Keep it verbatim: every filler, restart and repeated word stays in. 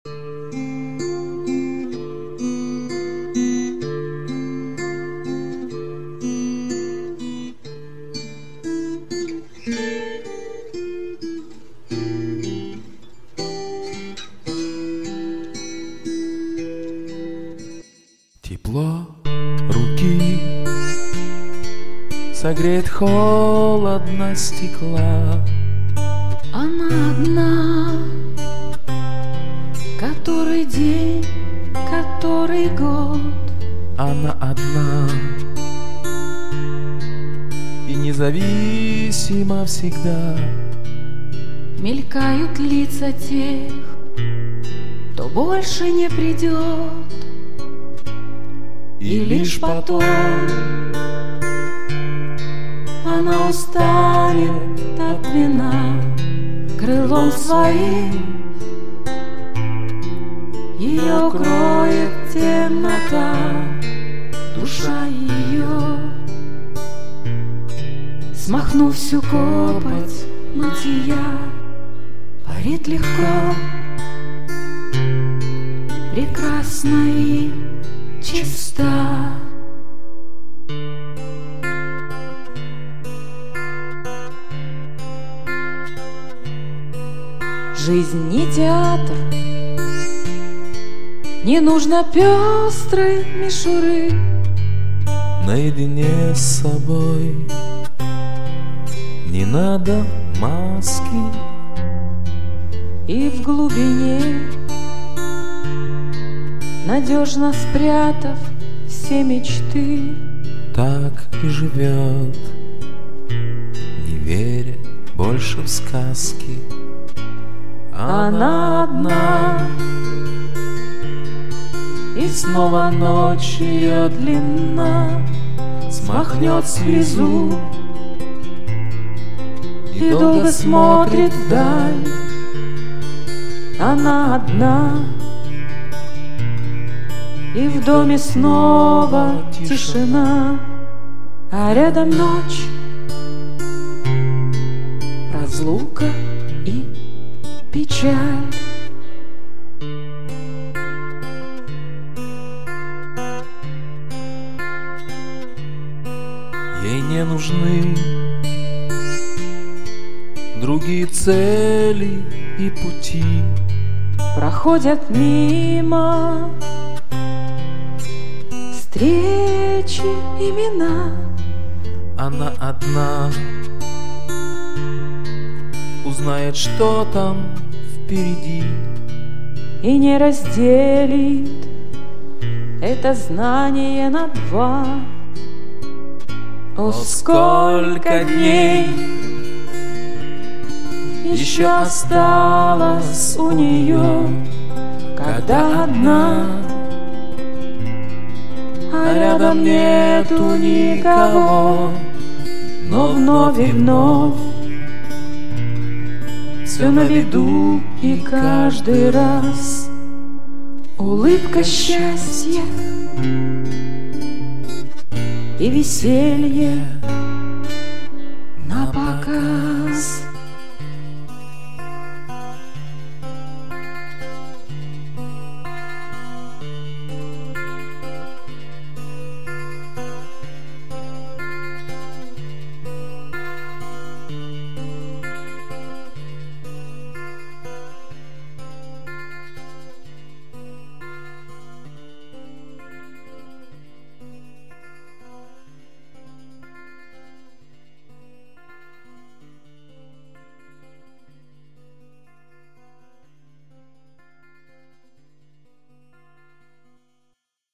Тепло руки согреет холодно стекла. Она одна, который день, который год. Она одна и независима всегда. Мелькают лица тех, кто больше не придет. И лишь потом она устанет от вина, крылом своим ее укроет темнота. Душа ее, смахнув всю копоть бытия, парит легко, прекрасна и чиста. Жизнь не театр, не нужно пестрой мишуры. Наедине с собой не надо маски. И в глубине, надежно спрятав все мечты, так и живет, не веря больше в сказки. Она одна, и снова ночь ее длинна смахнет слезу и долго смотрит вдаль. Она одна, и в доме снова тишина, а рядом ночь, разлука и печаль. Ей не нужны другие цели и пути. Проходят мимо встречи, имена. Она одна узнает, что там впереди, и не разделит это знание на два. О, сколько дней еще осталось у нее, когда одна, а рядом нету никого. Но вновь и вновь все на виду, и каждый раз улыбка счастья и веселье на показ.